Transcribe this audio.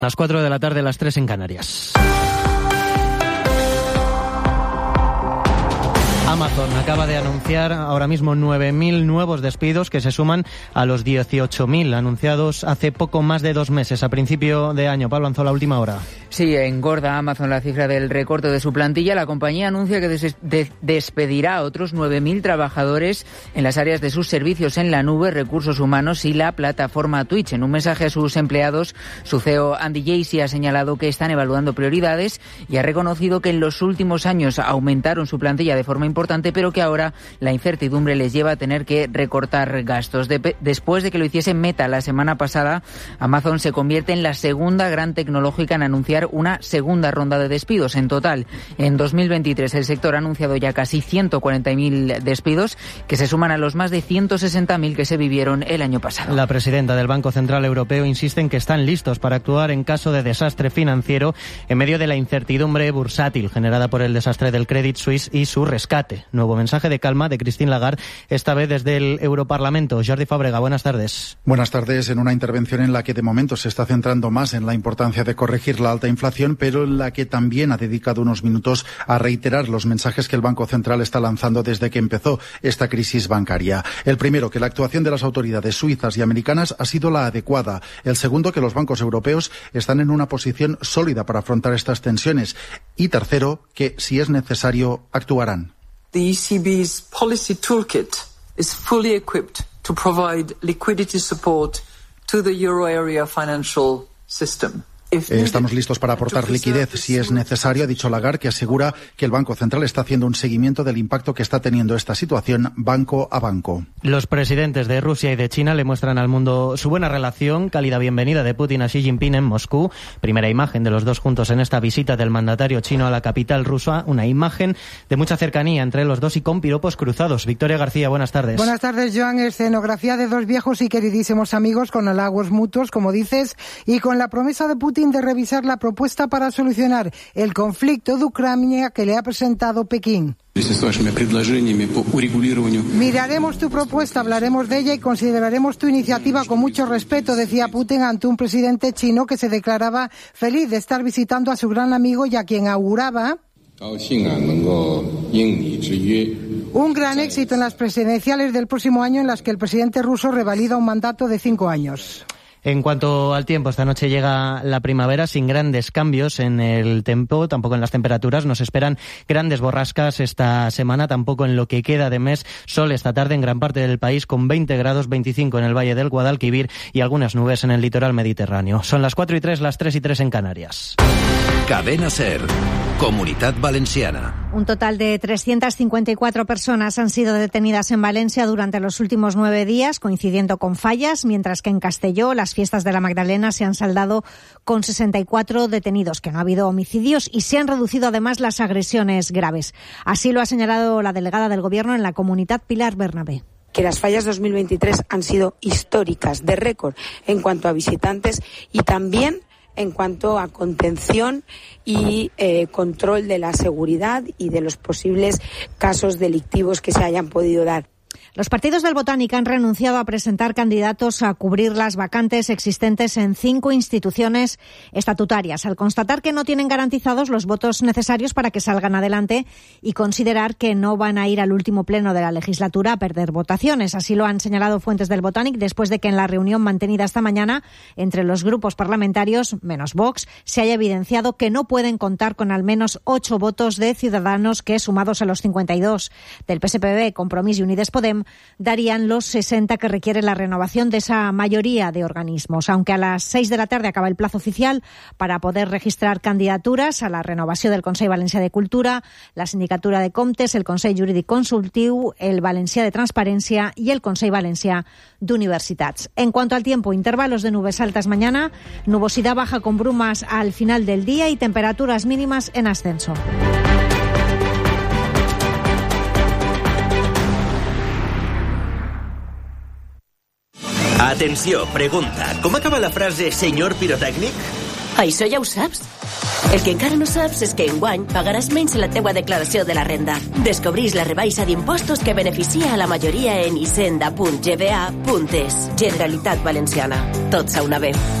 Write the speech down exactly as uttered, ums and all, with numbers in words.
Las cuatro de la tarde, las tres en Canarias. Amazon acaba de anunciar ahora mismo nueve mil nuevos despidos que se suman a los dieciocho mil anunciados hace poco más de dos meses, a principio de año. Pablo Anzola, última hora. Sí, engorda Amazon la cifra del recorte de su plantilla. La compañía anuncia que des- de- despedirá a otros nueve mil trabajadores en las áreas de sus servicios en la nube, recursos humanos y la plataforma Twitch. En un mensaje a sus empleados, su C E O Andy Jassy ha señalado que están evaluando prioridades y ha reconocido que en los últimos años aumentaron su plantilla de forma importante, pero que ahora la incertidumbre les lleva a tener que recortar gastos. De- después de que lo hiciese Meta la semana pasada, Amazon se convierte en la segunda gran tecnológica en anunciar una segunda ronda de despidos. En total, en dos mil veintitrés el sector ha anunciado ya casi ciento cuarenta mil despidos, que se suman a los más de ciento sesenta mil que se vivieron el año pasado. La presidenta del Banco Central Europeo insiste en que están listos para actuar en caso de desastre financiero en medio de la incertidumbre bursátil generada por el desastre del Credit Suisse y su rescate. Nuevo mensaje de calma de Christine Lagarde, esta vez desde el Europarlamento. Jordi Fábrega, buenas tardes. Buenas tardes. En una intervención en la que de momento se está centrando más en la importancia de corregir la alta inflación, pero en la que también ha dedicado unos minutos a reiterar los mensajes que el Banco Central está lanzando desde que empezó esta crisis bancaria. El primero, que la actuación de las autoridades suizas y americanas ha sido la adecuada. El segundo, que los bancos europeos están en una posición sólida para afrontar estas tensiones. Y tercero, que si es necesario, actuarán. The E C B's policy toolkit is fully equipped to provide liquidity support to the euro area financial system. Estamos listos para aportar liquidez si es necesario, ha dicho Lagarde, que asegura que el Banco Central está haciendo un seguimiento del impacto que está teniendo esta situación banco a banco. Los presidentes de Rusia y de China le muestran al mundo su buena relación. Cálida bienvenida de Putin a Xi Jinping en Moscú. Primera imagen de los dos juntos en esta visita del mandatario chino a la capital rusa. Una imagen de mucha cercanía entre los dos y con piropos cruzados. Victoria García, buenas tardes. Buenas tardes, Joan. Escenografía de dos viejos y queridísimos amigos con halagos mutuos, como dices, y con la promesa de Putin de revisar la propuesta para solucionar el conflicto de Ucrania que le ha presentado Pekín. Miraremos tu propuesta, hablaremos de ella y consideraremos tu iniciativa con mucho respeto, decía Putin ante un presidente chino que se declaraba feliz de estar visitando a su gran amigo y a quien auguraba un gran éxito en las presidenciales del próximo año, en las que el presidente ruso revalida un mandato de cinco años. En cuanto al tiempo, esta noche llega la primavera sin grandes cambios en el tiempo, tampoco en las temperaturas. Nos esperan grandes borrascas esta semana, tampoco en lo que queda de mes. Sol esta tarde en gran parte del país con veinte grados, veinticinco en el Valle del Guadalquivir y algunas nubes en el litoral mediterráneo. Son las cuatro y tres, las tres y tres en Canarias. Cadena SER, Comunitat Valenciana. Un total de trescientas cincuenta y cuatro personas han sido detenidas en Valencia durante los últimos nueve días, coincidiendo con fallas, mientras que en Castelló las fiestas de la Magdalena se han saldado con sesenta y cuatro detenidos, que no ha habido homicidios y se han reducido además las agresiones graves. Así lo ha señalado la delegada del Gobierno en la Comunitat, Pilar Bernabé. Que las fallas dos mil veintitrés han sido históricas, de récord, en cuanto a visitantes y también en cuanto a contención y eh, control de la seguridad y de los posibles casos delictivos que se hayan podido dar. Los partidos del Botánica han renunciado a presentar candidatos a cubrir las vacantes existentes en cinco instituciones estatutarias, al constatar que no tienen garantizados los votos necesarios para que salgan adelante y considerar que no van a ir al último pleno de la legislatura a perder votaciones. Así lo han señalado fuentes del Botánic después de que en la reunión mantenida esta mañana entre los grupos parlamentarios, menos Vox, se haya evidenciado que no pueden contar con al menos ocho votos de Ciudadanos que, sumados a los cincuenta y dos del P S P B, Compromís y Unides Podem, darían los sesenta que requiere la renovación de esa mayoría de organismos. Aunque a las seis de la tarde acaba el plazo oficial para poder registrar candidaturas a la renovació del Consell Valencià de Cultura, la Sindicatura de Comptes, el Consell Jurídic Consultiu, el Valencià de Transparència y el Consell Valencià d'Universitats. En cuanto al tiempo, intervalos de nubes altas mañana, nubosidad baja con brumas al final del día y temperaturas mínimas en ascenso. Atenció, pregunta. Com acaba la frase senyor pirotècnic? Això ja ho saps. El que encara no saps és que enguany pagaràs menys en la teua declaració de la renda. Descobrís la rebaixa d'impostos que beneficia a la majoria en hisenda punt g b a punt es. Generalitat Valenciana. Tots a una vez.